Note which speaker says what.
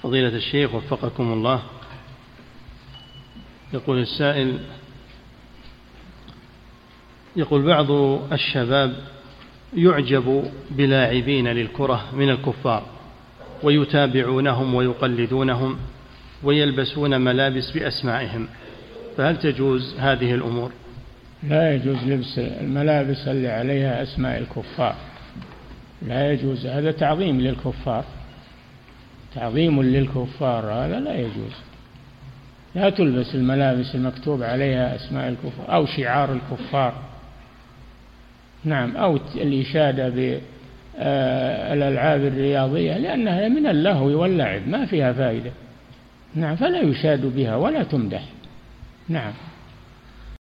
Speaker 1: فضيلة الشيخ وفقكم الله، يقول السائل: يقول بعض الشباب يعجب بلاعبين للكرة من الكفار ويتابعونهم ويقلدونهم ويلبسون ملابس بأسمائهم، فهل تجوز هذه الأمور؟
Speaker 2: لا يجوز لبس الملابس اللي عليها أسماء الكفار، لا يجوز، هذا تعظيم للكفار، تعظيم للكفار، هذا لا يجوز. لا تلبس الملابس المكتوب عليها أسماء الكفار أو شعار الكفار، نعم، أو الإشادة بالألعاب الرياضية، لأنها من اللهو واللعب ما فيها فائدة، نعم، فلا يشاد بها ولا تمدح، نعم.